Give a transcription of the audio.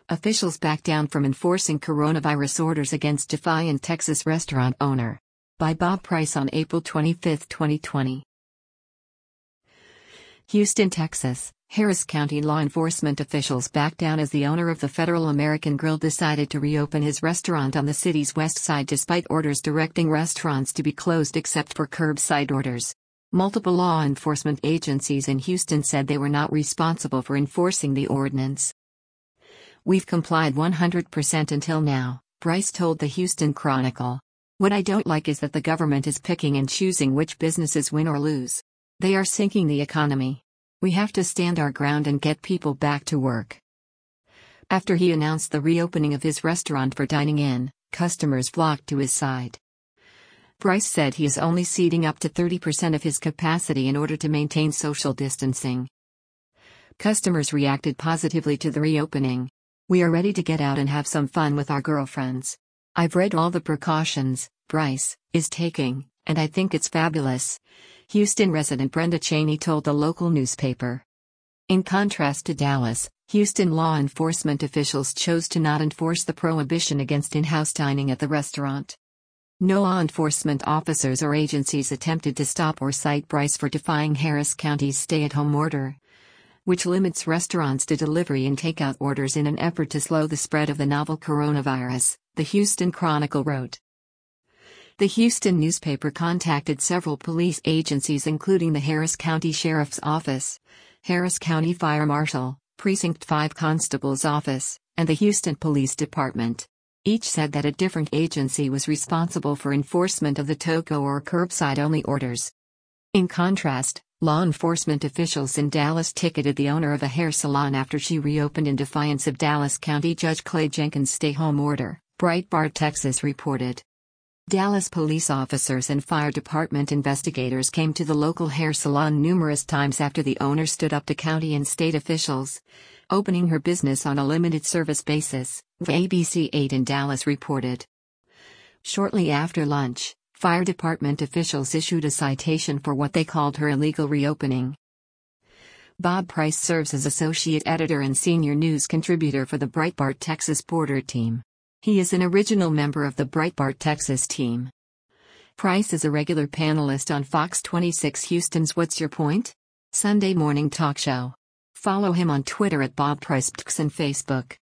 Officials back down from enforcing coronavirus orders against defiant Texas restaurant owner. By Bob Price on April 25, 2020. Houston, Texas. Harris County law enforcement officials backed down as the owner of the Federal American Grill decided to reopen his restaurant on the city's west side despite orders directing restaurants to be closed except for curbside orders. Multiple law enforcement agencies in Houston said they were not responsible for enforcing the ordinance. "We've complied 100% until now," Price told the Houston Chronicle. "What I don't like is that the government is picking and choosing which businesses win or lose. They are sinking the economy. We have to stand our ground and get people back to work." After he announced the reopening of his restaurant for dining in, customers flocked to his side. Price said he is only seating up to 30% of his capacity in order to maintain social distancing. Customers reacted positively to the reopening. "We are ready to get out and have some fun with our girlfriends. I've read all the precautions Price is taking, and I think it's fabulous," Houston resident Brenda Cheney told the local newspaper. In contrast to Dallas, Houston law enforcement officials chose to not enforce the prohibition against in-house dining at the restaurant. No law enforcement officers or agencies attempted to stop or cite Price for defying Harris County's stay-at-home order, which limits restaurants to delivery and takeout orders in an effort to slow the spread of the novel coronavirus, the Houston Chronicle wrote. The Houston newspaper contacted several police agencies including the Harris County Sheriff's Office, Harris County Fire Marshal, Precinct 5 Constable's Office, and the Houston Police Department. Each said that a different agency was responsible for enforcement of the to-go or curbside-only orders. In contrast, law enforcement officials in Dallas ticketed the owner of a hair salon after she reopened in defiance of Dallas County Judge Clay Jenkins' stay-home order, Breitbart Texas reported. Dallas police officers and fire department investigators came to the local hair salon numerous times after the owner stood up to county and state officials, opening her business on a limited service basis, ABC 8 in Dallas reported. Shortly after lunch, fire department officials issued a citation for what they called her illegal reopening. Bob Price serves as associate editor and senior news contributor for the Breitbart Texas Border team. He is an original member of the Breitbart Texas team. Price is a regular panelist on Fox 26 Houston's What's Your Point? Sunday morning talk show. Follow him on Twitter at Bob Price and Facebook.